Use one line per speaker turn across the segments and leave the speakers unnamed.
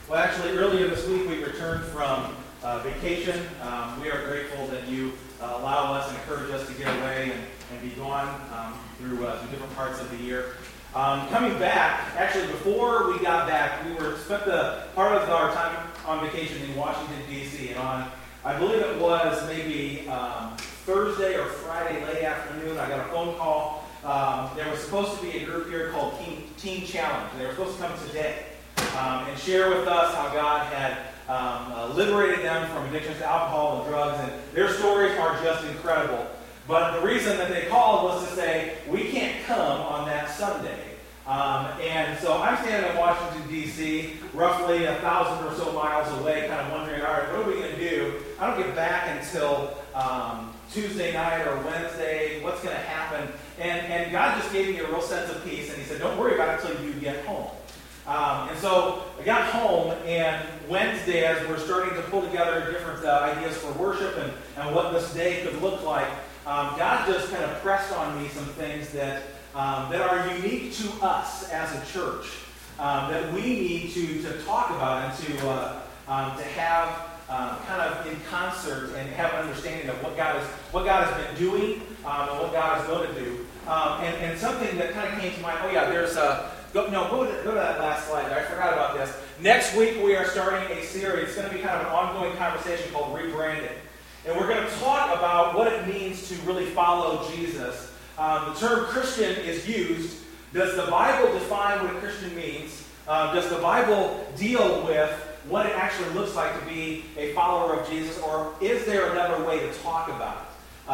Well, actually, earlier this week we returned from vacation. We are grateful that you allow us and encourage us to get away and be gone through different parts of the year. Coming back, actually, before we got back, we spent the part of our time on vacation in Washington, D.C. And on, I believe it was maybe Thursday or Friday late afternoon, I got a phone call. There was supposed to be a group here called Teen Challenge. They were supposed to come today and share with us how God had liberated them from addictions to alcohol and drugs. And their stories are just incredible. But the reason that they called was to say, we can't come on that Sunday. And so I'm standing in Washington, D.C., roughly 1,000 or so miles away, kind of wondering, all right, what are we going to do? I don't get back until Tuesday night or Wednesday. What's going to happen? And God just gave me a real sense of peace, and He said, don't worry about it until you get home. And so I got home, and Wednesday, as we're starting to pull together different ideas for worship and what this day could look like, God just kind of pressed on me some things that are unique to us as a church that we need to talk about and to have kind of in concert and have an understanding of what God has been doing and what God is going to do. And something that kind of came to mind. Oh yeah, there's go to that last slide. I forgot about this. Next week we are starting a series. It's going to be kind of an ongoing conversation called Rebranding. And we're going to talk about what it means to really follow Jesus. The term Christian is used. Does the Bible define what a Christian means? Does the Bible deal with what it actually looks like to be a follower of Jesus? Or is there another way to talk about it?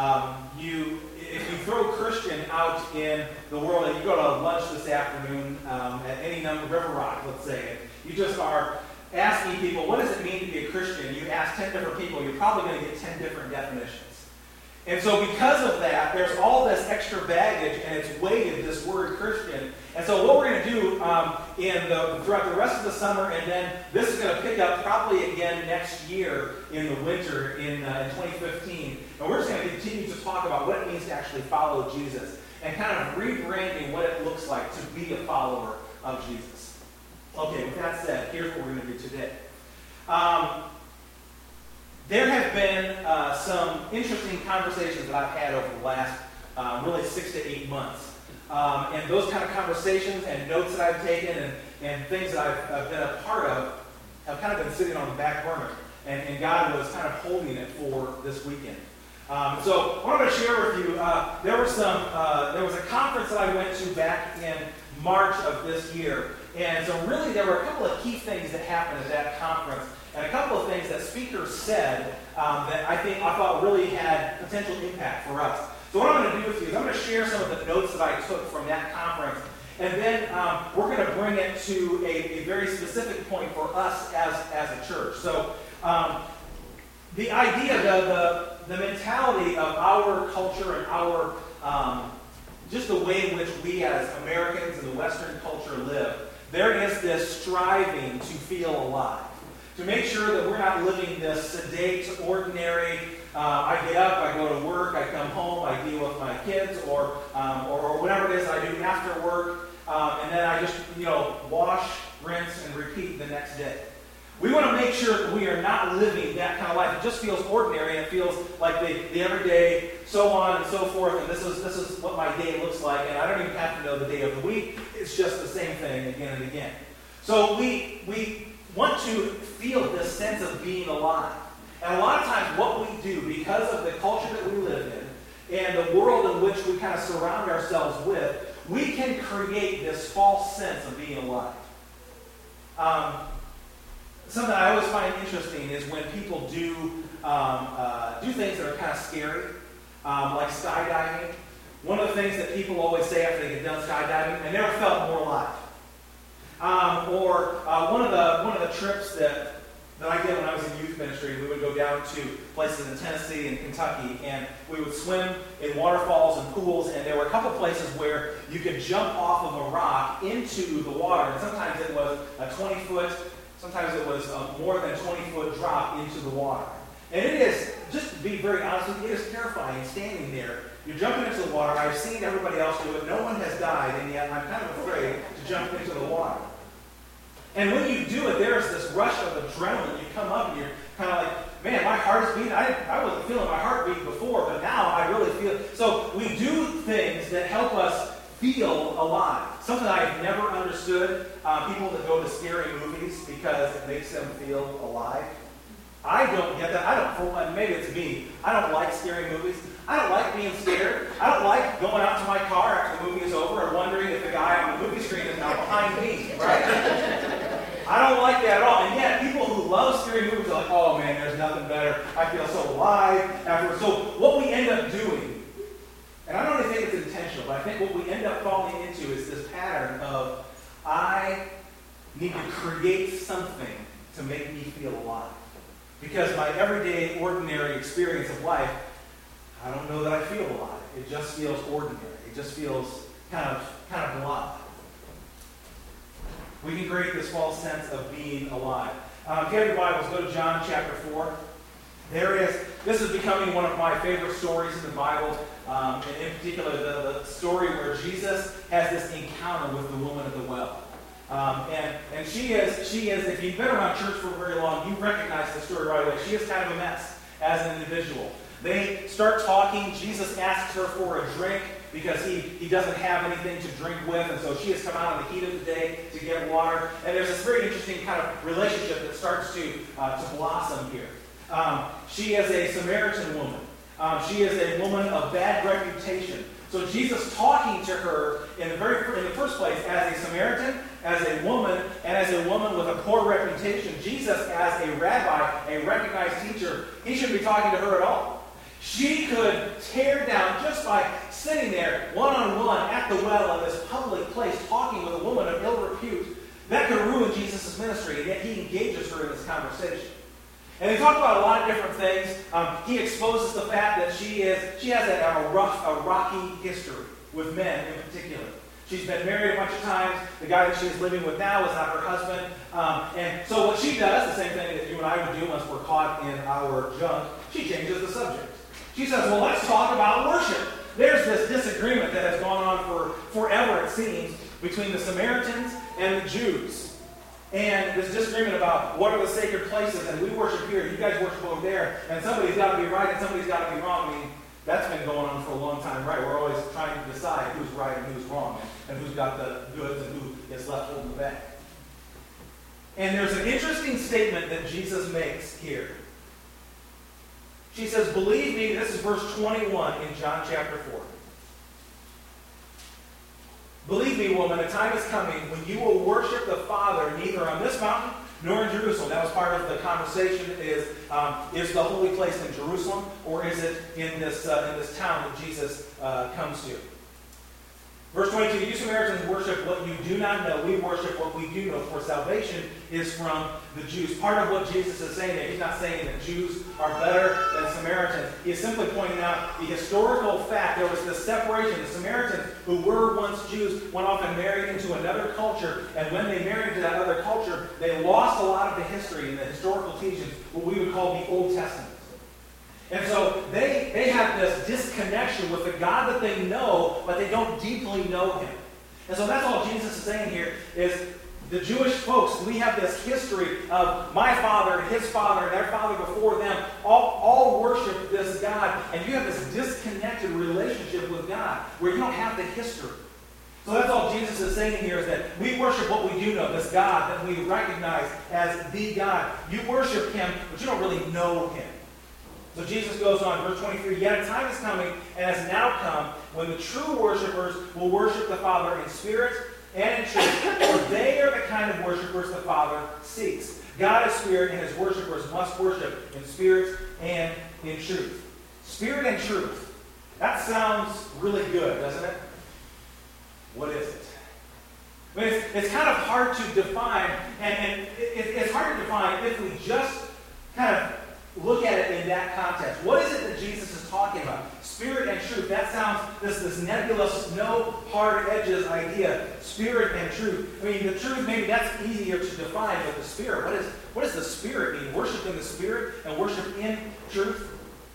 If you throw Christian out in the world, and you go to lunch this afternoon at any number, River Rock, let's say, and you just are asking people, what does it mean to be a Christian? You ask 10 different people, you're probably going to get 10 different definitions. And so because of that, there's all this extra baggage, and it's weighted, this word Christian. And so what we're going to do throughout the rest of the summer, and then this is going to pick up probably again next year in the winter in 2015. And we're just going to continue to talk about what it means to actually follow Jesus and kind of rebranding what it looks like to be a follower of Jesus. Okay, with that said, here's what we're going to do today. There have been some interesting conversations that I've had over the last really 6 to 8 months. And those kind of conversations and notes that I've taken and things that I've been a part of have kind of been sitting on the back burner. And God was kind of holding it for this weekend. So what I'm going to share with you, there was a conference that I went to back in March of this year. And so really there were a couple of key things that happened at that conference. And a couple of things that speakers said that I thought really had potential impact for us. So what I'm going to do with you is I'm going to share some of the notes that I took from that conference. And then we're going to bring it to a very specific point for us as a church. So the idea, the mentality of our culture and our just the way in which we as Americans in the Western culture live, there is this striving to feel alive. To make sure that we're not living this sedate, ordinary, I get up, I go to work, I come home, I deal with my kids, or whatever it is I do after work, and then I just, wash, rinse, and repeat the next day. We want to make sure that we are not living that kind of life. It just feels ordinary, and it feels like the everyday, so on and so forth, and this is what my day looks like, and I don't even have to know the day of the week. It's just the same thing again and again. So we want to feel this sense of being alive. And a lot of times what we do, because of the culture that we live in, and the world in which we kind of surround ourselves with, we can create this false sense of being alive. Something I always find interesting is when people do things that are kind of scary, like skydiving. One of the things that people always say after they get done skydiving, I never felt more alive. One of the trips that I did when I was in youth ministry, we would go down to places in Tennessee and Kentucky, and we would swim in waterfalls and pools, and there were a couple places where you could jump off of a rock into the water, and sometimes it was a 20-foot, sometimes it was a more than 20-foot drop into the water. And it is, just to be very honest with you, it is terrifying standing there. You're jumping into the water. I've seen everybody else do it. No one has died, and yet I'm kind of afraid to jump into the water. And when you do it, there's this rush of adrenaline. You come up and you're kind of like, man, my heart is beating. I wasn't feeling my heart beat before, but now I really feel it. So we do things that help us feel alive. Something I've never understood, people that go to scary movies because it makes them feel alive. I don't get that. For one, maybe it's me. I don't like scary movies. I don't like being scared. I don't like going out to my car after the movie is over and wondering if the guy on the movie screen is now behind me, right? I don't like that at all. And yet, people who love scary movies are like, oh man, there's nothing better. I feel so alive afterwards. So what we end up doing, and I don't really think it's intentional, but I think what we end up falling into is this pattern of, I need to create something to make me feel alive. Because my everyday, ordinary experience of life, I don't know that I feel alive. It just feels ordinary. It just feels kind of blah. We can create this false sense of being alive. If you have your Bibles, go to John chapter 4. This is becoming one of my favorite stories in the Bible. And in particular, the story where Jesus has this encounter with the woman at the well. And she is, if you've been around church for very long, you recognize the story right away. She is kind of a mess as an individual. They start talking. Jesus asks her for a drink because he doesn't have anything to drink with, and so she has come out in the heat of the day to get water. And there's this very interesting kind of relationship that starts to blossom here. She is a Samaritan woman. She is a woman of bad reputation. So Jesus talking to her in the first place as a Samaritan, as a woman, and as a woman with a poor reputation. Jesus as a rabbi, a recognized teacher, he shouldn't be talking to her at all. She could tear down just by sitting there one-on-one at the well in this public place talking with a woman of ill repute. That could ruin Jesus' ministry, and yet he engages her in this conversation. And they talk about a lot of different things. He exposes the fact that she has a rocky history with men in particular. She's been married a bunch of times. The guy that she's living with now is not her husband. And so what she does, the same thing that you and I would do once we're caught in our junk, she changes the subject. She says, well, let's talk about worship. There's this disagreement that has gone on for forever, it seems, between the Samaritans and the Jews. And this disagreement about what are the sacred places, and we worship here, you guys worship over there, and somebody's got to be right and somebody's got to be wrong. I mean, that's been going on for a long time, right? We're always trying to decide who's right and who's wrong, and who's got the goods and who is left holding the bag. And there's an interesting statement that Jesus makes here. She says, believe me, this is verse 21 in John chapter 4. Believe me, woman, a time is coming when you will worship the Father neither on this mountain nor in Jerusalem. That was part of the conversation, is the holy place in Jerusalem, or is it in this town that Jesus comes to? Verse 22, you Samaritans worship what you do not know. We worship what we do know, for salvation is from the Jews. Part of what Jesus is saying there, he's not saying that Jews are better than Samaritans. He is simply pointing out the historical fact. There was this separation. The Samaritans, who were once Jews, went off and married into another culture. And when they married into that other culture, they lost a lot of the history and the historical teachings, what we would call the Old Testament. And so they have this disconnection with the God that they know, but they don't deeply know him. And so that's all Jesus is saying here, is the Jewish folks, we have this history of my father, his father, and their father before them, all worship this God, and you have this disconnected relationship with God, where you don't have the history. So that's all Jesus is saying here, is that we worship what we do know, this God that we recognize as the God. You worship him, but you don't really know him. So Jesus goes on, verse 23, yet a time is coming, and has now come, when the true worshipers will worship the Father in spirit and in truth, for they are the kind of worshipers the Father seeks. God is spirit, and his worshipers must worship in spirit and in truth. Spirit and truth. That sounds really good, doesn't it? What is it? I mean, it's kind of hard to define, and it's hard to define if we just kind of look at it in that context. What is it that Jesus is talking about? Spirit and truth. That sounds this nebulous, no hard edges idea. Spirit and truth. I mean, the truth, maybe that's easier to define, but the spirit, what does the spirit mean? Worship in the spirit and worship in truth?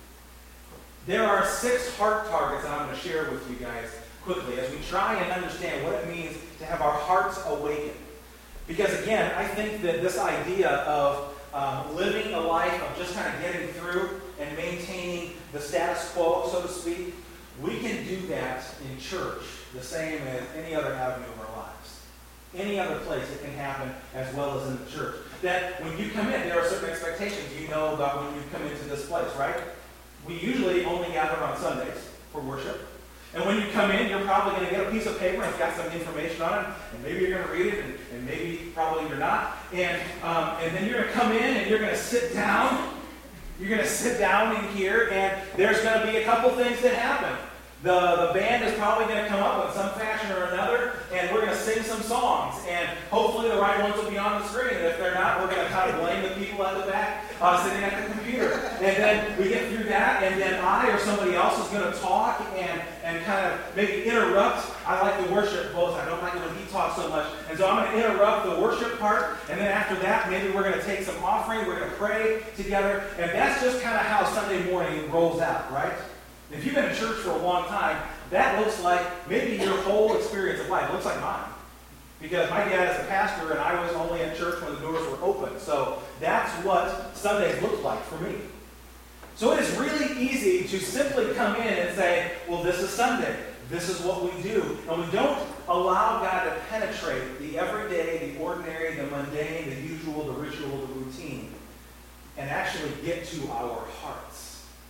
There are 6 heart targets that I'm going to share with you guys quickly as we try and understand what it means to have our hearts awakened. Because again, I think that this idea of living a life of just kind of getting through and maintaining the status quo, so to speak, we can do that in church the same as any other avenue of our lives. Any other place it can happen as well as in the church. That when you come in, there are certain expectations you know about when you come into this place, right? We usually only gather on Sundays for worship. And when you come in, you're probably going to get a piece of paper and it's got some information on it, and maybe you're going to read it, and maybe probably you're not. And then you're going to come in and you're going to sit down. You're going to sit down in here, and there's going to be a couple things that happen. The band is probably going to come up in some fashion or another, and we're going to sing some songs. And hopefully the right ones will be on the screen. And if they're not, we're going to kind of blame the people at the back sitting at the computer. And then we get through that, and then I or somebody else is going to talk and kind of maybe interrupt. I like the worship both. I don't like it when he talks so much. And so I'm going to interrupt the worship part, and then after that, maybe we're going to take some offering. We're going to pray together. And that's just kind of how Sunday morning rolls out, right? If you've been in church for a long time, that looks like maybe your whole experience of life. It looks like mine. Because my dad is a pastor, and I was only at church when the doors were open. So that's what Sundays look like for me. So it is really easy to simply come in and say, well, this is Sunday. This is what we do. And we don't allow God to penetrate the everyday, the ordinary, the mundane, the usual, the ritual, the routine, and actually get to our hearts.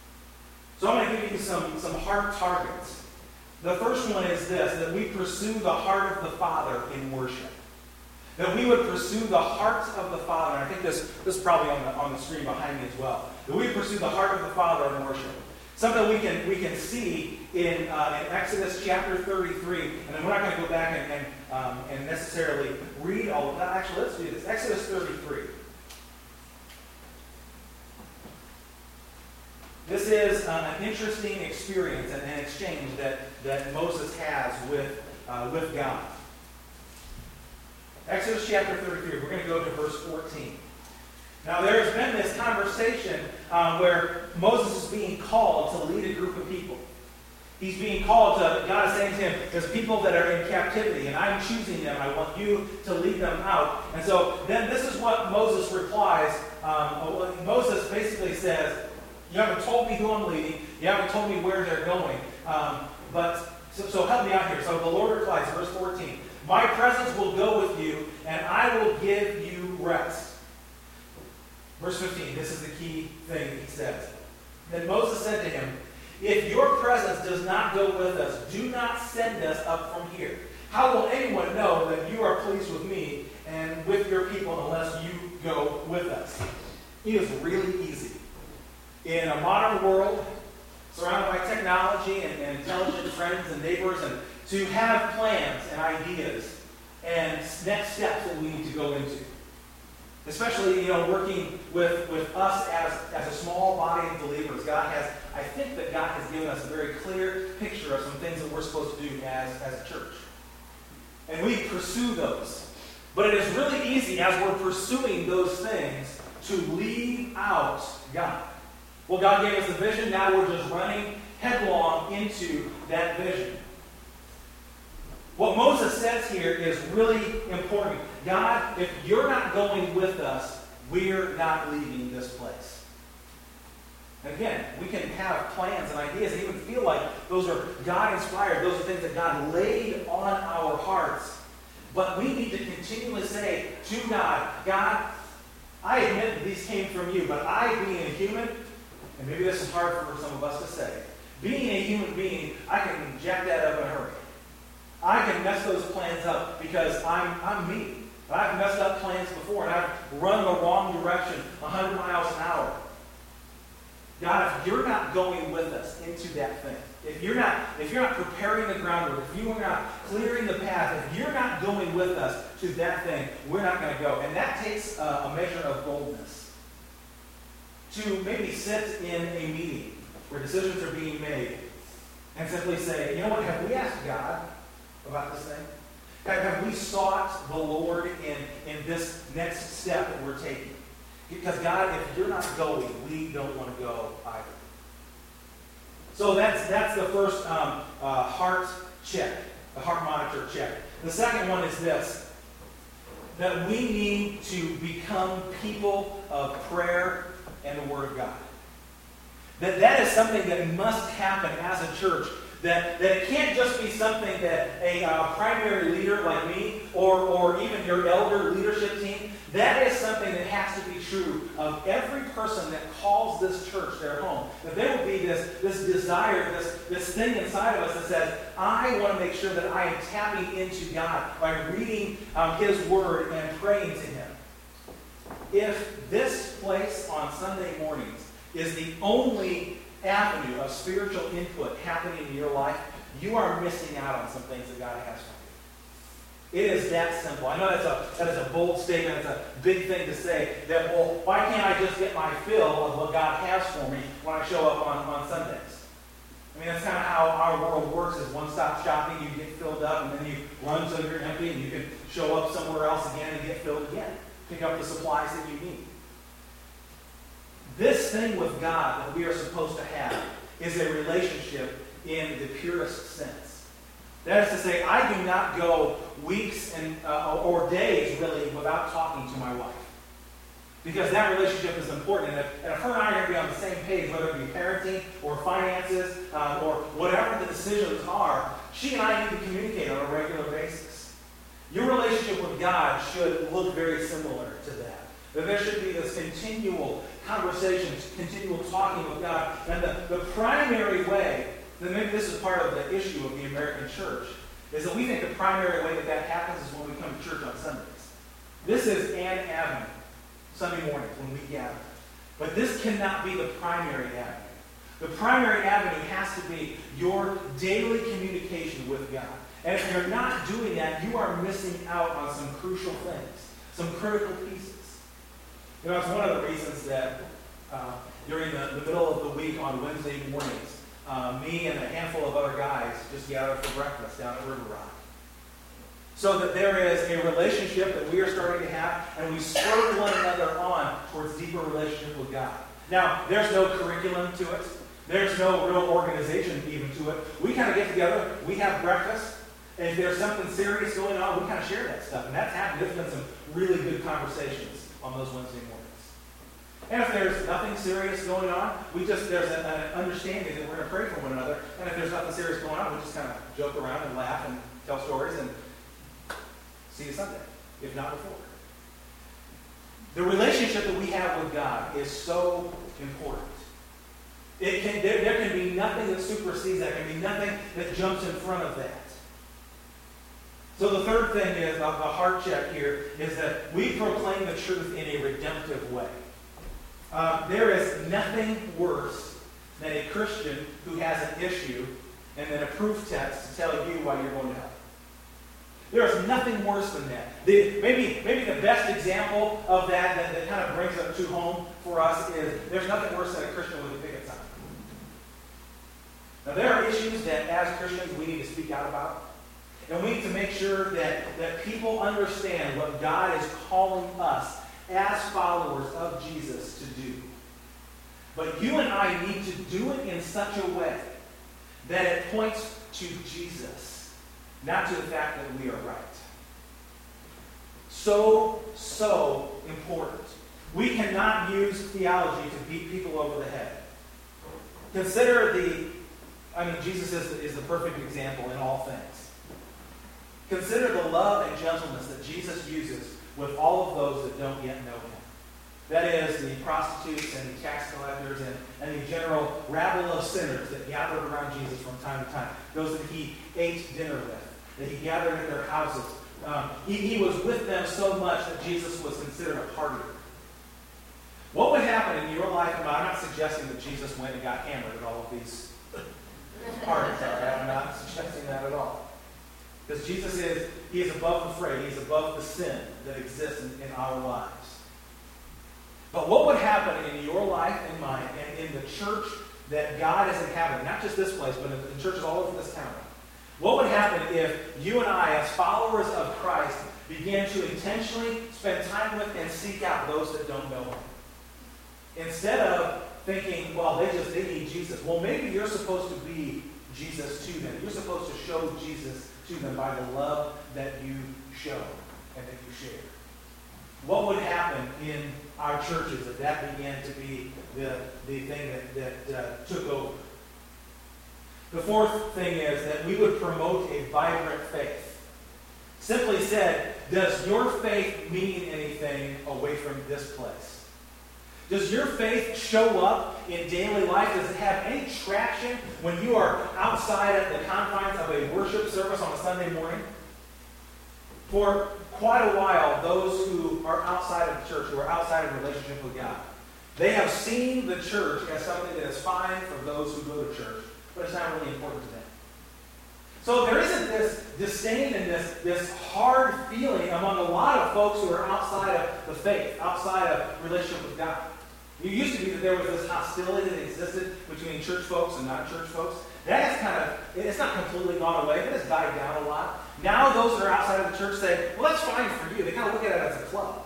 So I'm going to give you some heart targets. The first one is this, that we pursue the heart of the Father in worship. That we would pursue the heart of the Father. And I think this is probably on the screen behind me as well. That we pursue the heart of the Father in worship. Something we can see in Exodus chapter 33. And then we're not going to go back and necessarily read all of that. Actually, let's do this. Exodus 33. This is an interesting experience and an exchange that Moses has with God. Exodus chapter 33, we're going to go to verse 14. Now there's been this conversation where Moses is being called to lead a group of people. He's being called to, God is saying to him, there's people that are in captivity, and I'm choosing them. I want you to lead them out. And so then this is what Moses replies. Moses basically says, you haven't told me who I'm leading. You haven't told me where they're going. So help me out here. So the Lord replies, verse 14, my presence will go with you, and I will give you rest. Verse 15, this is the key thing he says. Then Moses said to him, if your presence does not go with us, do not send us up from here. How will anyone know that you are pleased with me and with your people unless you go with us? It is really easy. In a modern world, surrounded by technology and intelligent friends and neighbors, and to have plans and ideas and next steps that we need to go into. Especially, working with us as a small body of believers, I think that God has given us a very clear picture of some things that we're supposed to do as a church. And we pursue those. But it is really easy as we're pursuing those things to leave out God. Well, God gave us a vision, now we're just running headlong into that vision. What Moses says here is really important. God, if you're not going with us, we're not leaving this place. And again, we can have plans and ideas and even feel like those are God-inspired. Those are things that God laid on our hearts. But we need to continually say to God, God, I admit that these came from you, but I, being a human, and maybe this is hard for some of us to say, being a human being, I can jack that up in a hurry. I can mess those plans up because I'm me. I've messed up plans before, and I've run the wrong direction 100 miles an hour. God, if you're not going with us into that thing, if you're not preparing the groundwork, if you are not clearing the path, if you're not going with us to that thing, we're not going to go. And that takes a measure of boldness. To maybe sit in a meeting where decisions are being made and simply say, you know what, have we asked God about this thing? Have we sought the Lord in this next step that we're taking? Because God, if you're not going, we don't want to go either. So that's the first heart check, the heart monitor check. The second one is this. that we need to become people of prayer and the Word of God. That is something that must happen as a church. That it can't just be something that a primary leader like me or even your elder leadership team, that is something that has to be true of every person that calls this church their home. That there will be this desire, this thing inside of us that says, I want to make sure that I am tapping into God by reading His Word and praying to Him. If this place on Sunday mornings is the only avenue of spiritual input happening in your life, you are missing out on some things that God has for you. It is that simple. I know that is a bold statement. It's a big thing to say that, well, why can't I just get my fill of what God has for me when I show up on Sundays? I mean, that's kind of how our world works, is one-stop shopping. You get filled up, and then you run until you're empty, and you can show up somewhere else again and get filled again. Pick up the supplies that you need. This thing with God that we are supposed to have is a relationship in the purest sense. That is to say, I do not go weeks or days, really, without talking to my wife. Because that relationship is important. And if her and I are going to be on the same page, whether it be parenting or finances or whatever the decisions are, she and I need to communicate on a regular basis. Your relationship with God should look very similar to that. That there should be this continual conversation, continual talking with God. And the primary way, and maybe this is part of the issue of the American church, is that we think the primary way that happens is when we come to church on Sundays. This is an avenue, Sunday mornings when we gather. But this cannot be the primary avenue. The primary avenue has to be your daily communication with God. And if you're not doing that, you are missing out on some crucial things, some critical pieces. You know, it's one of the reasons that during the middle of the week on Wednesday mornings, me and a handful of other guys just gather for breakfast down at River Rock. So that there is a relationship that we are starting to have, and we spur one another on towards deeper relationship with God. Now, there's no curriculum to it. There's no real organization even to it. We kind of get together, we have breakfast, and if there's something serious going on, we kind of share that stuff. And that's happened. There's been some really good conversations on those Wednesday mornings. And if there's nothing serious going on, there's an understanding that we're going to pray for one another. And if there's nothing serious going on, we just kind of joke around and laugh and tell stories and see you Sunday, if not before. The relationship that we have with God is so important. There can be nothing that supersedes that. There can be nothing that jumps in front of that. So the third thing is, the heart check here, is that we proclaim the truth in a redemptive way. There is nothing worse than a Christian who has an issue and then a proof text to tell you why you're going to hell. There is nothing worse than that. Maybe the best example of that kind of brings it to home for us is there's nothing worse than a Christian with a picket sign. Now there are issues that as Christians we need to speak out about. And we need to make sure that people understand what God is calling us as followers of Jesus to do. But you and I need to do it in such a way that it points to Jesus, not to the fact that we are right. So important. We cannot use theology to beat people over the head. Consider Jesus is the perfect example in all things. Consider the love and gentleness that Jesus uses with all of those that don't yet know Him. That is, the prostitutes and the tax collectors and the general rabble of sinners that gathered around Jesus from time to time. Those that He ate dinner with, that He gathered at their houses. He was with them so much that Jesus was considered a partier. What would happen in your life? I'm not suggesting that Jesus went and got hammered at all of these parties. I'm not suggesting that at all. Because Jesus He is above the fray. He's above the sin that exists in our lives. But what would happen in your life and mine and in the church that God is inhabiting, not just this place, but in churches all over this county? What would happen if you and I, as followers of Christ, began to intentionally spend time with and seek out those that don't know Him? Instead of thinking, well, they need Jesus. Well, maybe you're supposed to be Jesus to them. You're supposed to show Jesus to them by the love that you show and that you share. what would happen in our churches if that began to be the thing that took over? The fourth thing is that we would promote a vibrant faith. Simply said, does your faith mean anything away from this place? Does your faith show up in daily life? Does it have any traction when you are outside at the confines of a worship service on a Sunday morning? For quite a while, those who are outside of the church, who are outside of relationship with God, they have seen the church as something that is fine for those who go to church, but it's not really important to them. So there isn't this disdain and this hard feeling among a lot of folks who are outside of the faith, outside of relationship with God. It used to be that there was this hostility that existed between church folks and non-church folks. That has it's not completely gone away, but it's died down a lot. Now those that are outside of the church say, well, that's fine for you. They kind of look at it as a club.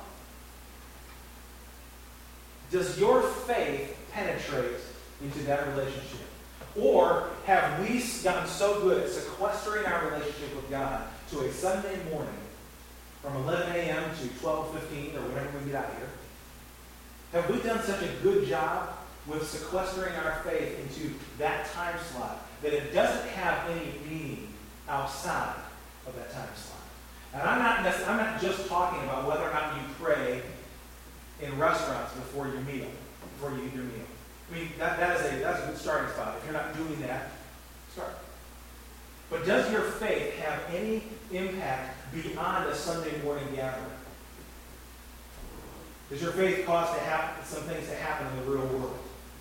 Does your faith penetrate into that relationship? Or have we gotten so good at sequestering our relationship with God to a Sunday morning from 11 a.m. to 12:15 or whenever we get out of here? Have we done such a good job with sequestering our faith into that time slot that it doesn't have any meaning outside of that time slot? And I'm not just talking about whether or not you pray in restaurants before your meal, before you eat your meal. I mean, that's a good starting spot. If you're not doing that, start. But does your faith have any impact beyond a Sunday morning gathering? Does your faith cause some things to happen in the real world?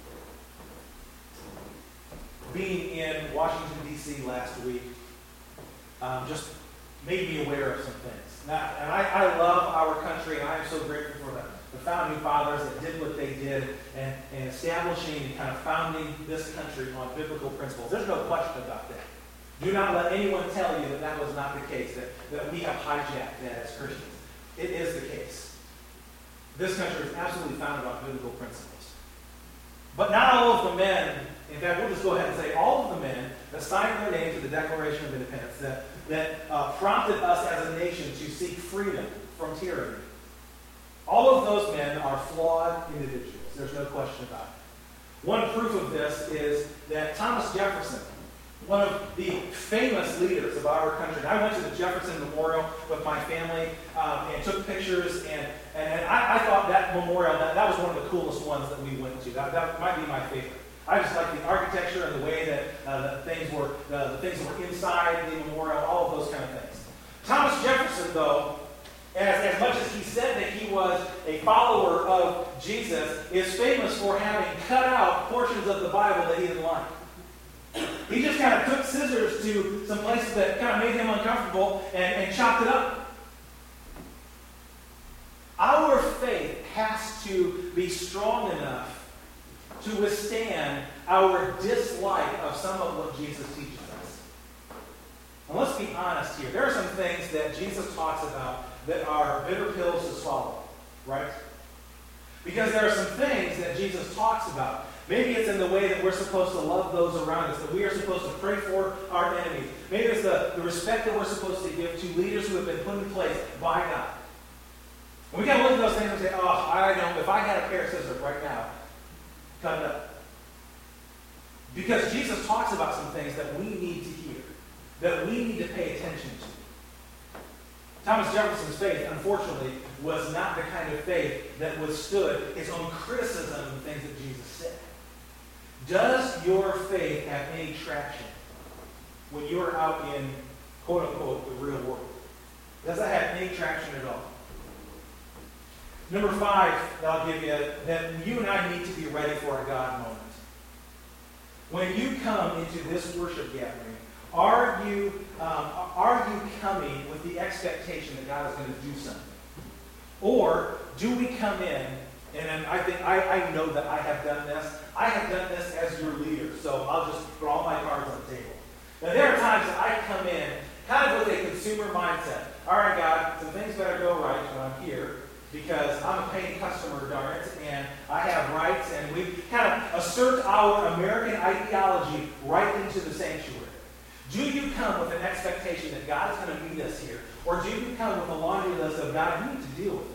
Being in Washington, D.C. last week just made me aware of some things. Now, and I love our country, and I am so grateful for the founding fathers that did what they did and establishing and kind of founding this country on biblical principles. There's no question about that. Do not let anyone tell you that was not the case, that we have hijacked that as Christians. It is the case. This country is absolutely founded on biblical principles. But not all of the men, in fact, we'll just go ahead and say all of the men that signed their name to the Declaration of Independence, that prompted us as a nation to seek freedom from tyranny, all of those men are flawed individuals. There's no question about it. One proof of this is that Thomas Jefferson, one of the famous leaders of our country. And I went to the Jefferson Memorial with my family and took pictures, and I thought that memorial, that was one of the coolest ones that we went to. That might be my favorite. I just like the architecture and the way that the things were inside the memorial, all of those kind of things. Thomas Jefferson, though, as much as he said that he was a follower of Jesus, is famous for having cut out portions of the Bible that he didn't like. He just kind of took scissors to some places that kind of made him uncomfortable and chopped it up. Our faith has to be strong enough to withstand our dislike of some of what Jesus teaches us. And let's be honest here. There are some things that Jesus talks about that are bitter pills to swallow, right? Because there are some things that Jesus talks about. Maybe it's in the way that we're supposed to love those around us, that we are supposed to pray for our enemies. Maybe it's the respect that we're supposed to give to leaders who have been put in place by God. And we got to look at those things and say, oh, I know, if I had a pair of scissors right now, cut it up. Because Jesus talks about some things that we need to hear, that we need to pay attention to. Thomas Jefferson's faith, unfortunately, was not the kind of faith that withstood his own criticism of the things that Jesus said. Does your faith have any traction when you're out in, quote unquote, the real world? Does that have any traction at all? Number 5 that I'll give you, that you and I need to be ready for a God moment. When you come into this worship gathering, are you coming with the expectation that God is going to do something? Or do we come in, and I know that I have done this. I have done this as your leader, so I'll just put all my cards on the table. Now, there are times that I come in kind of with a consumer mindset. All right, God, some things better go right when I'm here because I'm a paying customer, darn it, and I have rights, and we kind of assert our American ideology right into the sanctuary. Do you come with an expectation that God is going to meet us here? Or do you come with a laundry list of, God, you need to deal with this?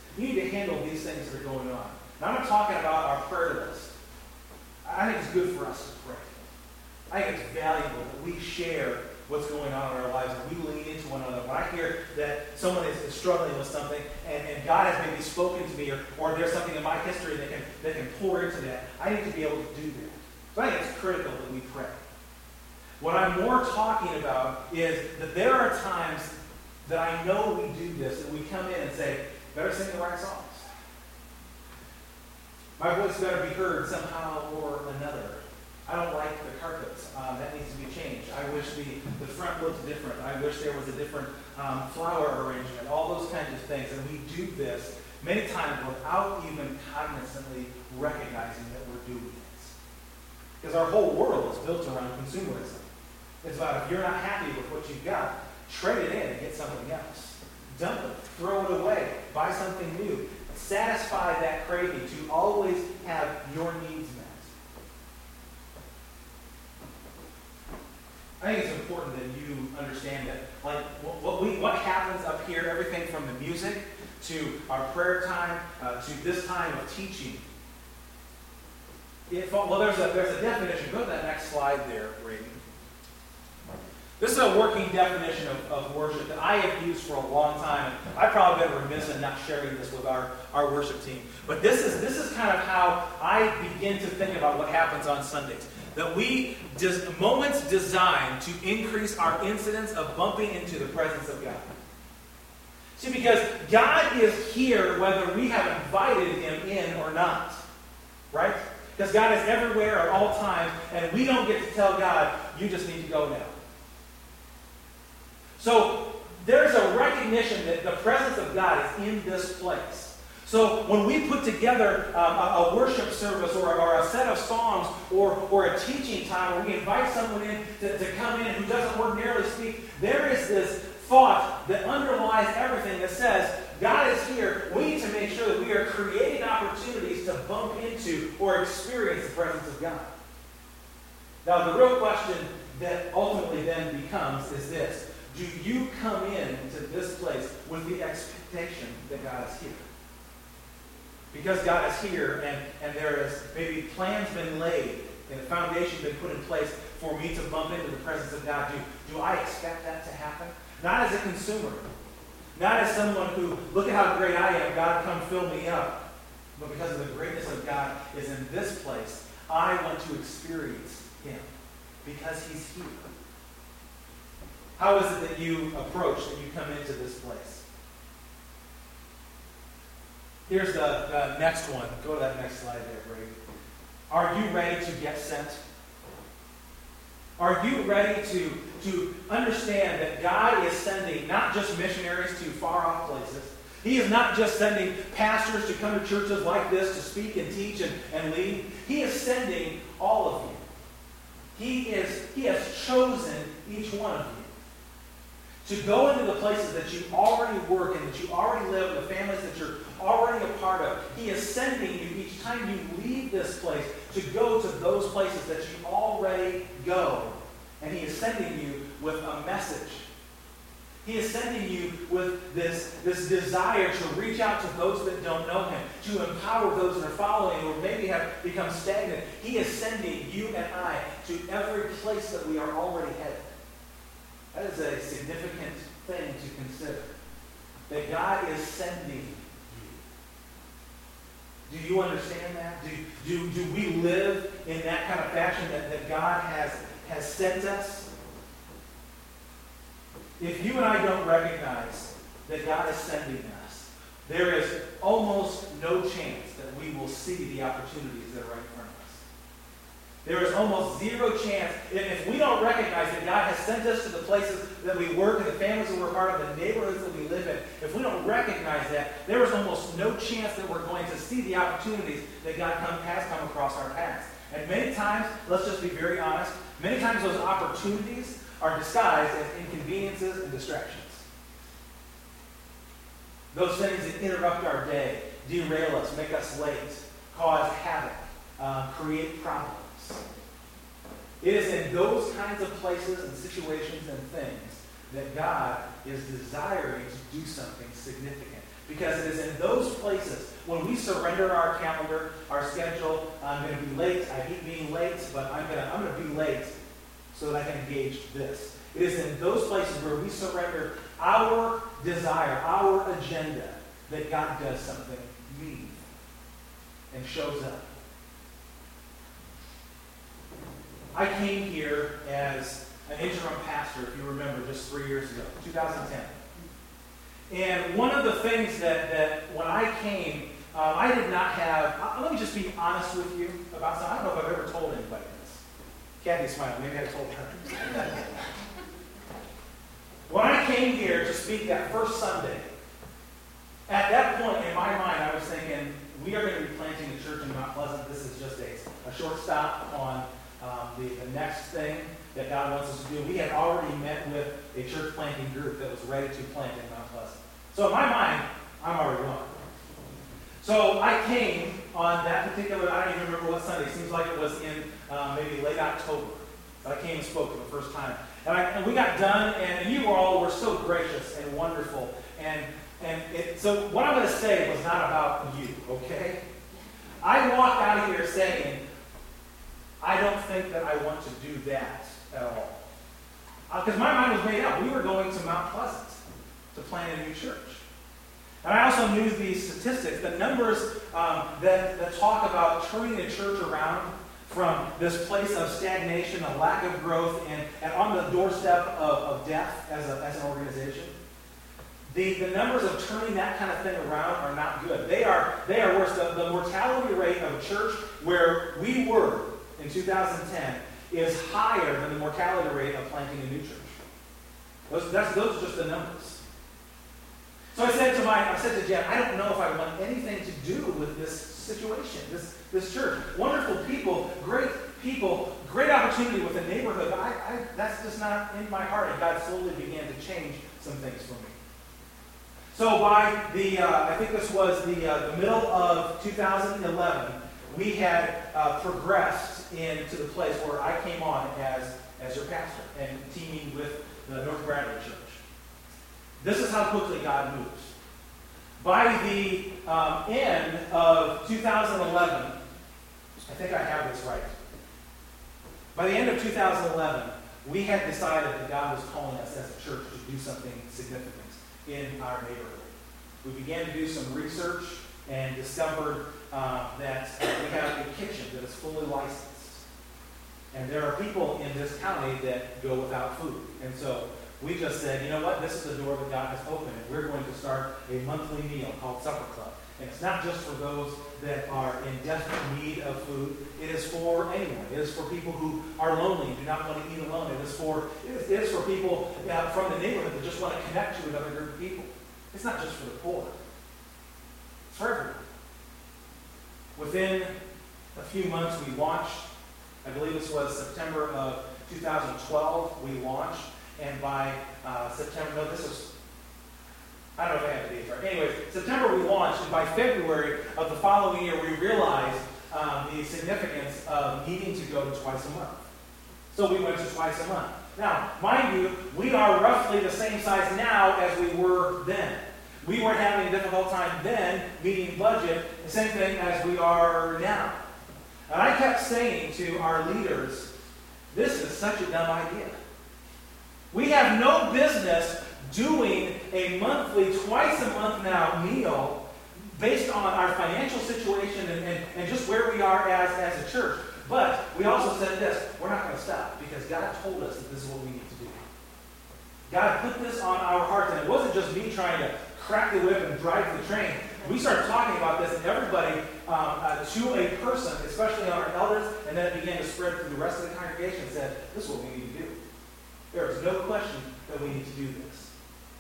You need to handle these things that are going on. Now, I'm not talking about our prayer list. I think it's good for us to pray. I think it's valuable that we share what's going on in our lives and we lean into one another. When I hear that someone is struggling with something and God has maybe spoken to me or there's something in my history that can pour into that, I need to be able to do that. So I think it's critical that we pray. What I'm more talking about is that there are times that I know we do this, that we come in and say, better sing the right songs. My voice better be heard somehow or another. I don't like the carpets. That needs to be changed. I wish the front looked different. I wish there was a different flower arrangement. All those kinds of things. And we do this many times without even cognizantly recognizing that we're doing it. Because our whole world is built around consumerism. It's about if you're not happy with what you've got, trade it in and get something else. Dump it. Throw it away. Buy something new. Satisfy that craving to always have your needs met. I think it's important that you understand that, like what happens up here, everything from the music to our prayer time to this time of teaching. There's a definition. Go to that next slide there, Brady. This is a working definition of worship that I have used for a long time. And I've probably been remiss in not sharing this with our worship team. But this is kind of how I begin to think about what happens on Sundays. That moments designed to increase our incidence of bumping into the presence of God. See, because God is here whether we have invited Him in or not. Right? Because God is everywhere at all times, and we don't get to tell God, you just need to go now. So there's a recognition that the presence of God is in this place. So when we put together a worship service or a set of songs or a teaching time where we invite someone in to come in who doesn't ordinarily speak, there is this thought that underlies everything that says, God is here. We need to make sure that we are creating opportunities to bump into or experience the presence of God. Now, the real question that ultimately then becomes is this. Do you come into this place with the expectation that God is here? Because God is here and there is maybe plans been laid and a foundation been put in place for me to bump into the presence of God. Do I expect that to happen? Not as a consumer. Not as someone who, look at how great I am, God, come fill me up. But because of the greatness of God is in this place, I want to experience Him. Because He's here. How is it that you approach, that you come into this place? Here's the next one. Go to that next slide there, Brady. Are you ready to get sent? Are you ready to understand that God is sending not just missionaries to far-off places. He is not just sending pastors to come to churches like this to speak and teach and lead. He is sending all of you. He has chosen each one of you to go into the places that you already work in, that you already live, the families that you're already a part of. He is sending you each time you leave this place to go to those places that you already go. And He is sending you with a message. He is sending you with this desire to reach out to those that don't know Him, to empower those that are following or maybe have become stagnant. He is sending you and I to every place that we are already headed. That is a significant thing to consider. That God is sending you. Do you understand that? Do we live in that kind of fashion that God has sent us? If you and I don't recognize that God is sending us, there is almost no chance that we will see the opportunities that are right in front of us. There is almost zero chance, if we don't recognize that God has sent us to the places that we work and the families that we're part of, the neighborhoods that we live in, if we don't recognize that, there is almost no chance that we're going to see the opportunities that God has come across our paths. And many times, let's just be very honest, many times those opportunities are disguised as inconveniences and distractions. Those things that interrupt our day, derail us, make us late, cause havoc, create problems. It is in those kinds of places and situations and things that God is desiring to do something significant. Because it is in those places when we surrender our calendar, our schedule. I'm going to be late. I hate being late, but I'm going to be late so that I can engage this. It is in those places where we surrender our desire, our agenda, that God does something meaningful and shows up. I came here as an interim pastor, if you remember, just 3 years ago, 2010. And one of the things that when I came, I did not have, let me just be honest with you about something. I don't know if I've ever told anybody this. Kathy's smiling, maybe I told her. When I came here to speak that first Sunday, at that point in my mind, I was thinking, we are going to be planting a church in Mount Pleasant. This is just a short stop on the next thing that God wants us to do. We had already met with a church planting group that was ready to plant in Mount Pleasant. So in my mind, I'm already gone. So I came on that particular, I don't even remember what Sunday. It seems like it was in maybe late October. I came and spoke for the first time. And we got done, and you all were so gracious and wonderful. So what I'm going to say was not about you, okay? I walked out of here saying, I don't think that I want to do that at all. Because my mind was made up. We were going to Mount Pleasant to plant a new church. And I also knew these statistics, the numbers that talk about turning the church around from this place of stagnation, a lack of growth, and on the doorstep of death as an organization. The numbers of turning that kind of thing around are not good. They are worse. The mortality rate of a church where we were in 2010 is higher than the mortality rate of planting a new church. Those are just the numbers. So I said to Jen, I don't know if I want anything to do with this situation, this church. Wonderful people, great opportunity with the neighborhood, but that's just not in my heart. And God slowly began to change some things for me. So by I think this was the middle of 2011, we had progressed into the place where I came on as your pastor and teaming with the North Bradley Church. This is how quickly God moves. By the end of 2011, I think I have this right. By the end of 2011, we had decided that God was calling us as a church to do something significant in our neighborhood. We began to do some research and discovered that we have a kitchen that is fully licensed. And there are people in this county that go without food. And so we just said, you know what, this is the door that God has opened, and we're going to start a monthly meal called Supper Club. And it's not just for those that are in desperate need of food. It is for anyone. It is for people who are lonely and do not want to eat alone. It is for people from the neighborhood that just want to connect to another group of people. It's not just for the poor. It's for everyone. Within a few months, we launched. I believe this was September of 2012, we launched. And by September, no, this was, I don't know if I have the dates right. Anyways, September we launched, and by February of the following year, we realized the significance of needing to go to twice a month. So we went to twice a month. Now, mind you, we are roughly the same size now as we were then. We weren't having a difficult time then meeting budget, the same thing as we are now. And I kept saying to our leaders, this is such a dumb idea. We have no business doing a monthly, twice a month now meal based on our financial situation and just where we are as a church. But we also said this, we're not going to stop because God told us that this is what we need to do. God put this on our hearts, and it wasn't just me trying to crack the whip and drive the train. We started talking about this, and everybody, to a person, especially on our elders, and then it began to spread through the rest of the congregation, said, this is what we need to do. There is no question that we need to do this.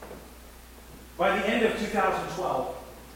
By the end of 2012,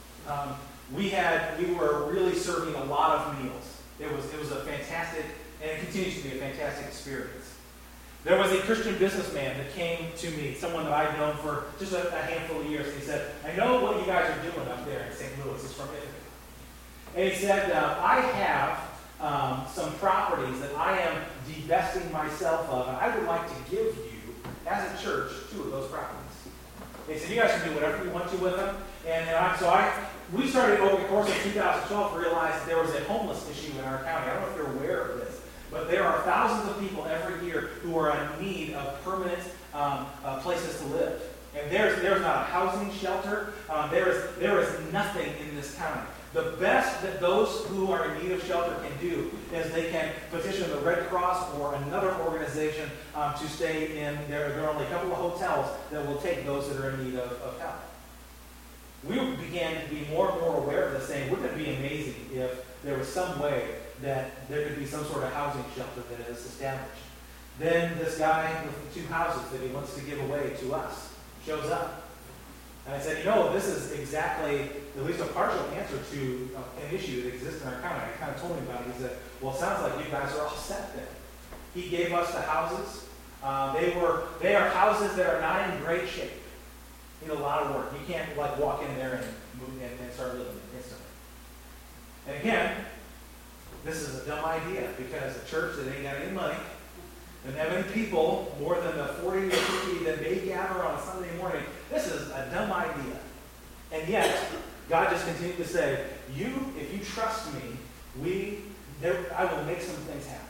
we were really serving a lot of meals. It was a fantastic, and it continues to be a fantastic experience. There was a Christian businessman that came to me, someone that I've known for just a handful of years, and he said, I know what you guys are doing up there in St. Louis. It's from Italy. And he said, I have some properties that I am divesting myself of, and I would like to give you, as a church, 2 of those properties. He said, you guys can do whatever you want to with them. We started over the course of 2012 to realize there was a homeless issue in our county. I don't know if you're aware of this, but there are thousands of people every year who are in need of permanent places to live. And there's not a housing shelter. There is nothing in this county. The best that those who are in need of shelter can do is they can petition the Red Cross or another organization to stay in. There are only a couple of hotels that will take those that are in need of help. We began to be more and more aware of this, saying, wouldn't it be amazing if there was some way that there could be some sort of housing shelter that is established? Then this guy with the 2 houses that he wants to give away to us shows up. And I said, this is exactly at least a partial answer to an issue that exists in our county. I kind of told him about it. He said, well, it sounds like you guys are all set then. He gave us the houses. They are houses that are not in great shape. Need a lot of work. You can't walk in there and move and start living instantly. And again, this is a dumb idea because a church that ain't got any money and have any people more than the 40 or 50 that may gather on a Sunday morning, this is a dumb idea. And yet, God just continued to say, if you trust me, I will make some things happen.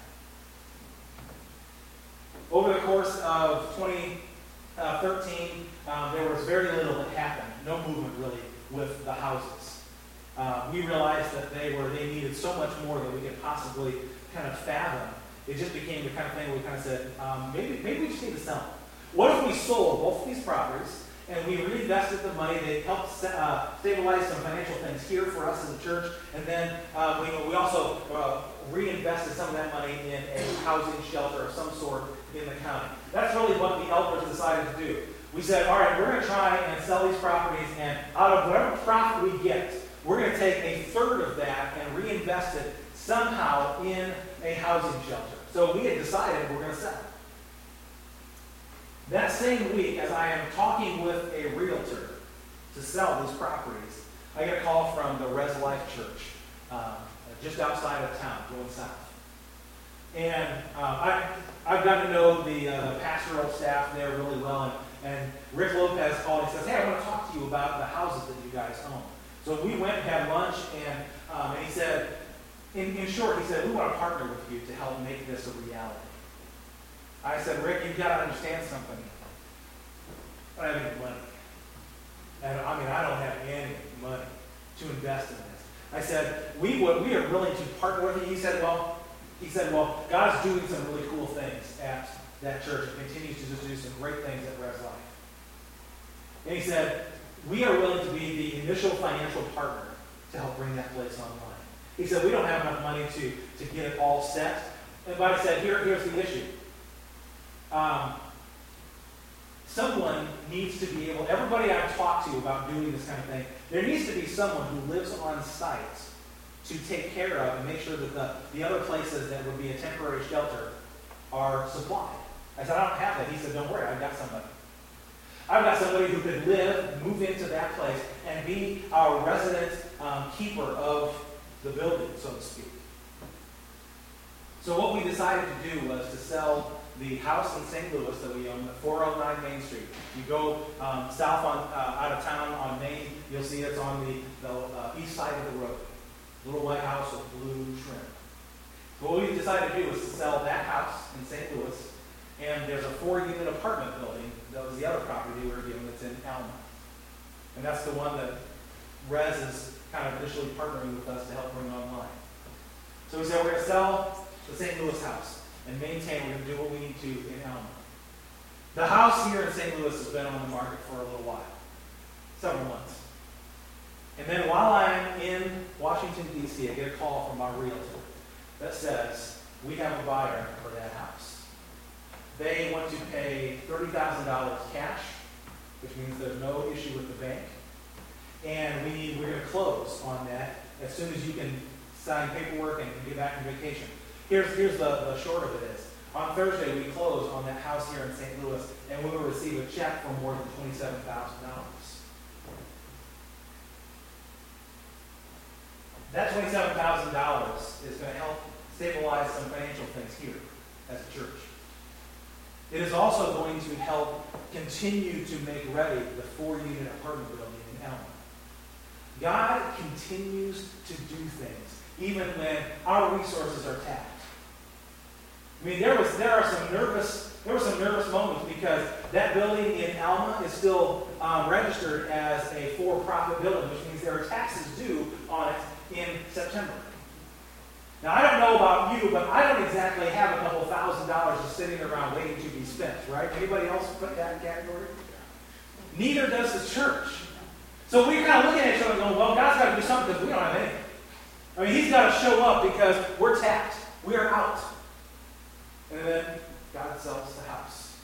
Over the course of 2013, there was very little that happened. No movement really with the houses. We realized that they needed so much more than we could possibly kind of fathom. It just became the kind of thing where we kind of said, maybe we just need to sell them. What if we sold both of these properties and we reinvested the money? They helped stabilize some financial things here for us as a church, and then we also reinvested some of that money in a housing shelter of some sort in the county. That's really what the elders decided to do. We said, all right, we're going to try and sell these properties, and out of whatever profit we get, we're going to take a third of that and reinvest it somehow in a housing shelter. So we had decided we're going to sell. That same week, as I am talking with a realtor to sell these properties, I get a call from the Res Life Church, just outside of town, going south. And I've got to know the pastoral staff there really well, and Rick Lopez called and says, hey, I want to talk to you about the houses that you guys own. So we went and had lunch, and he said, in short, he said, we want to partner with you to help make this a reality. I said, Rick, you've got to understand something. I don't have any money. And I don't have any money to invest in this. I said, we are willing to partner with you. He said, well, God's doing some really cool things at that church and continues to just do some great things at Res Life. And he said, we are willing to be the initial financial partner to help bring that place online. He said, we don't have enough money to get it all set. But he said, here's the issue. Someone needs to be able, everybody I've talked to about doing this kind of thing, there needs to be someone who lives on site to take care of and make sure that the other places that would be a temporary shelter are supplied. I said, I don't have that. He said, don't worry, I've got somebody. I've got somebody who could move into that place, and be our resident keeper of the building, so to speak. So what we decided to do was to sell the house in St. Louis that we own, at 409 Main Street. You go south out of town on Main, you'll see it's on the east side of the road. Little white house with blue trim. So what we decided to do was to sell that house in St. Louis, and there's a 4-unit apartment building. That was the other property we were given that's in Alma. And that's the one that Res is kind of initially partnering with us to help bring online. So we said we're going to sell the St. Louis house and maintain, we're going to do what we need to in Alma. The house here in St. Louis has been on the market for a little while, several months. And then while I'm in Washington, D.C., I get a call from our realtor that says, we have a buyer for that house. They want to pay $30,000 cash, which means there's no issue with the bank. And we're going to close on that as soon as you can sign paperwork and get back from vacation. Here's the short of it is. On Thursday, we close on that house here in St. Louis, and we will receive a check for more than $27,000. That $27,000 is going to help stabilize some financial things here as a church. It is also going to help continue to make ready the 4-unit apartment building in Alma.
God continues to do things, even when our resources are tapped. I mean, there were some nervous moments because that building in Alma is still registered as a for-profit building, which means there are taxes due on it in September. Now, I don't know about you, but I don't exactly have a couple $1,000s just sitting around waiting to be spent, right? Anybody else put that in category? Neither does the church. So we're kind of looking at each other and going, well, God's got to do something because we don't have anything. I mean, he's got to show up because we're tapped. We are out. And then God sells the house.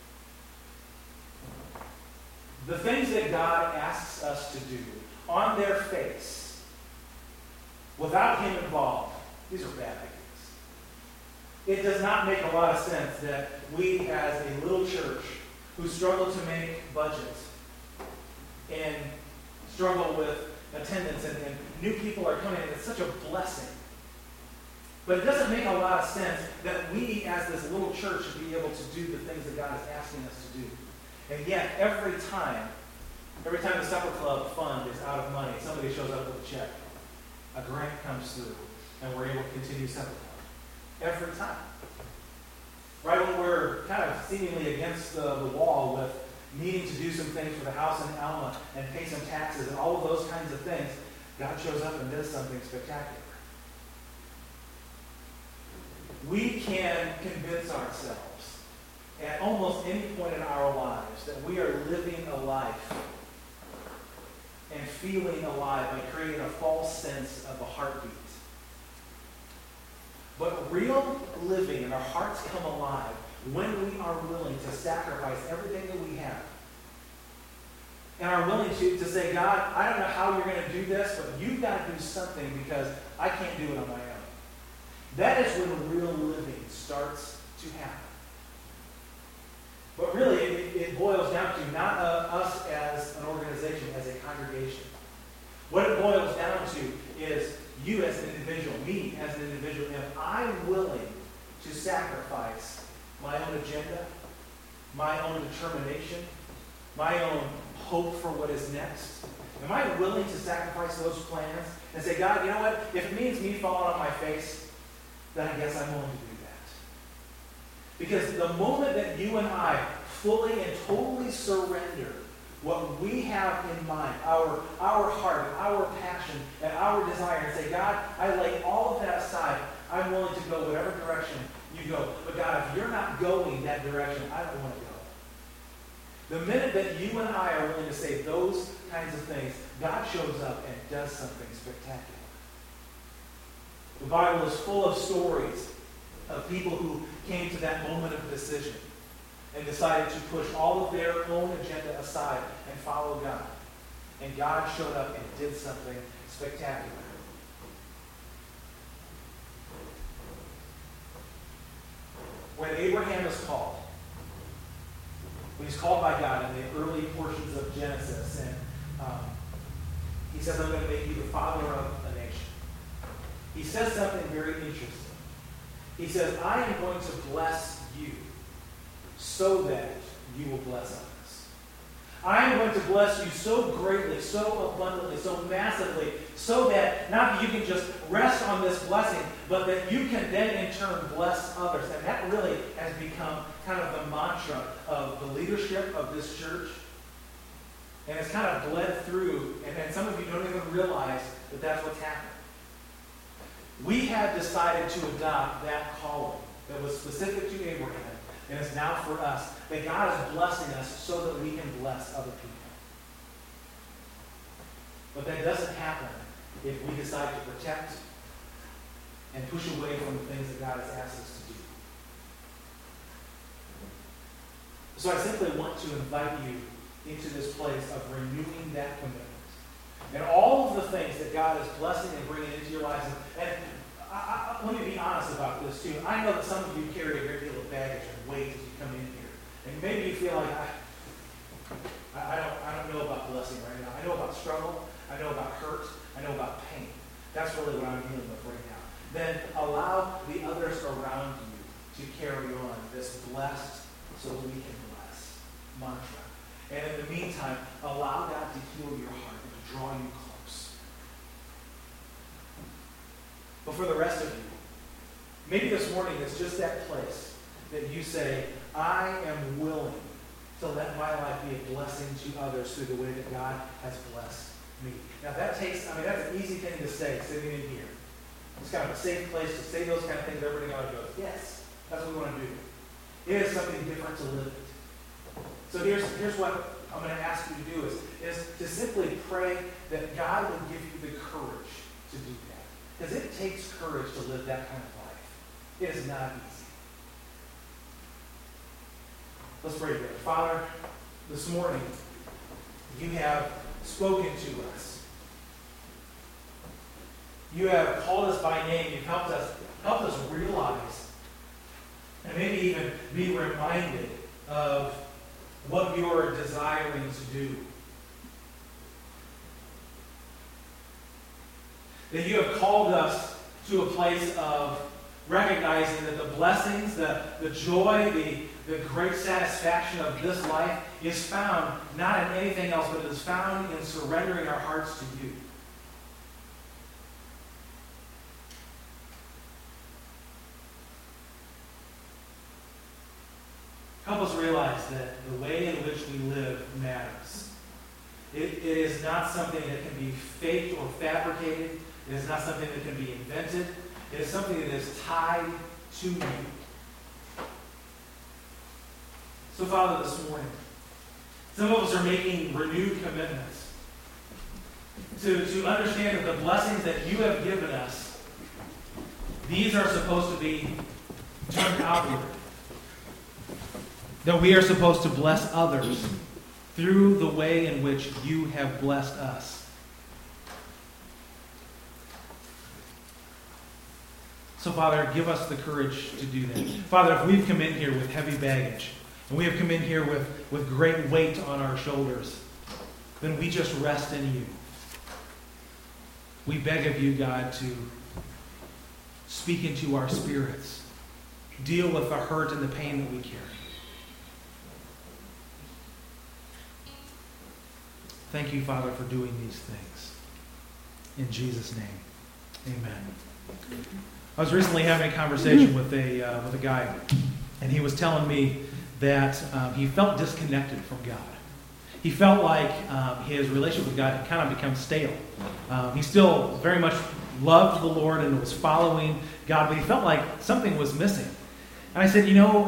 The things that God asks us to do on their face, without him involved, these are bad ideas. It does not make a lot of sense that we as a little church who struggle to make budgets and struggle with attendance and new people are coming in. It's such a blessing. But it doesn't make a lot of sense that we as this little church should be able to do the things that God is asking us to do. And yet, every time the supper club fund is out of money, somebody shows up with a check. A grant comes through, and we're able to continue supper club. Every time. Right when we're kind of seemingly against the wall with needing to do some things for the house in Alma and pay some taxes and all of those kinds of things, God shows up and does something spectacular. We can convince ourselves at almost any point in our lives that we are living a life and feeling alive by creating a false sense of a heartbeat. But real living and our hearts come alive when we are willing to sacrifice everything that we have. And are willing to say, God, I don't know how you're going to do this, but you've got to do something because I can't do it on my own. That is when real living starts to happen. But really, it boils down to not us as an organization, as a congregation. What it boils down to is you as an individual, me as an individual. Am I willing to sacrifice my own agenda, my own determination, my own hope for what is next? Am I willing to sacrifice those plans and say, God, you know what? If it means me falling on my face, then I guess I'm willing to do that. Because the moment that you and I fully and totally surrender what we have in mind, our heart, our passion, and our desire, and say, God, I lay all of that aside. I'm willing to go whatever direction you go. But God, if you're not going that direction, I don't want to go. The minute that you and I are willing to say those kinds of things, God shows up and does something spectacular. The Bible is full of stories of people who came to that moment of decision and decided to push all of their own agenda aside and follow God. And God showed up and did something spectacular. When Abraham is called, when he's called by God in the early portions of Genesis, and he says, I'm going to make you the father of a nation. He says something very interesting. He says, I am going to bless you so that you will bless others. I am going to bless you so greatly, so abundantly, so massively, so that not that you can just rest on this blessing, but that you can then in turn bless others. And that really has become kind of the mantra of the leadership of this church. And it's kind of bled through, and some of you don't even realize that that's what's happening. We have decided to adopt that calling that was specific to Abraham, and it's now for us, that God is blessing us so that we can bless other people. But that doesn't happen if we decide to protect and push away from the things that God has asked us to do. So I simply want to invite you into this place of renewing that commitment. And all of the things that God is blessing and bringing into your lives. And let me be honest about this too. I know that some of you carry a great deal of baggage and weight as you come in here. And maybe you feel like, I don't know about blessing right now. I know about struggle. I know about hurt. I know about pain. That's really what I'm dealing with right now. Then allow the others around you to carry on this blessed so that we can bless mantra. And in the meantime, allow God to heal your heart and to draw you close. But for the rest of you, maybe this morning it's just that place that you say, I am willing to let my life be a blessing to others through the way that God has blessed me. Now that's an easy thing to say sitting in here. It's kind of a safe place to say those kind of things. Everybody goes, yes, that's what we want to do. It is something different to live it. So here's what I'm going to ask you to do is to simply pray that God would give you the courage to do that. Because it takes courage to live that kind of life. It is not easy. Let's pray together. Father, this morning, you have spoken to us. You have called us by name. You've helped us realize and maybe even be reminded of what you're desiring to do. That you have called us to a place of recognizing that the blessings, the joy, the great satisfaction of this life is found not in anything else, but it is found in surrendering our hearts to you. Help us realize that the way in which we live matters. It is not something that can be faked or fabricated. It is not something that can be invented. It is something that is tied to you. So, Father, this morning, some of us are making renewed commitments to understand that the blessings that you have given us, these are supposed to be turned outward. That we are supposed to bless others through the way in which you have blessed us. So, Father, give us the courage to do that. Father, if we've come in here with heavy baggage, and we have come in here with great weight on our shoulders, then we just rest in you. We beg of you, God, to speak into our spirits. Deal with the hurt and the pain that we carry. Thank you, Father, for doing these things. In Jesus' name, amen. I was recently having a conversation with a guy, and he was telling me that he felt disconnected from God. He felt like his relationship with God had kind of become stale. He still very much loved the Lord and was following God, but he felt like something was missing. And I said,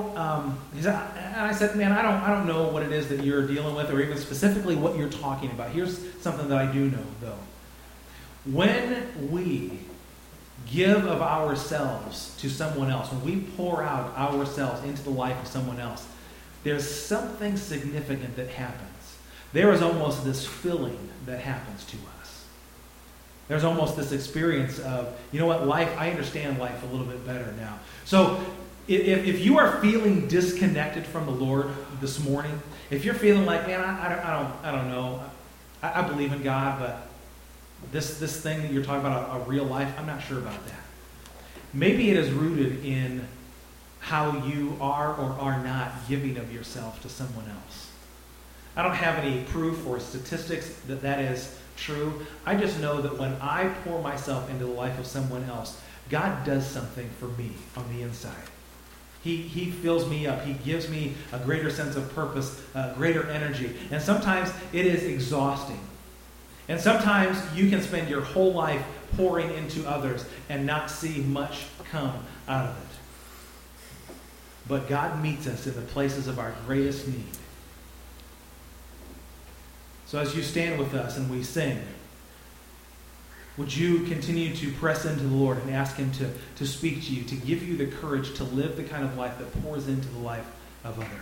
man, I don't know what it is that you're dealing with, or even specifically what you're talking about. Here's something that I do know, though. When we give of ourselves to someone else, when we pour out ourselves into the life of someone else, there's something significant that happens. There is almost this filling that happens to us. There's almost this experience of, you know what, I understand life a little bit better now. So, if you are feeling disconnected from the Lord this morning, if you're feeling like, man, I don't know, I believe in God, but this thing that you're talking about, a real life, I'm not sure about that. Maybe it is rooted in how you are or are not giving of yourself to someone else. I don't have any proof or statistics that is true. I just know that when I pour myself into the life of someone else, God does something for me on the inside. He fills me up. He gives me a greater sense of purpose, greater energy. And sometimes it is exhausting. And sometimes you can spend your whole life pouring into others and not see much come out of it. But God meets us in the places of our greatest need. So as you stand with us and we sing, would you continue to press into the Lord and ask Him to speak to you, to give you the courage to live the kind of life that pours into the life of others?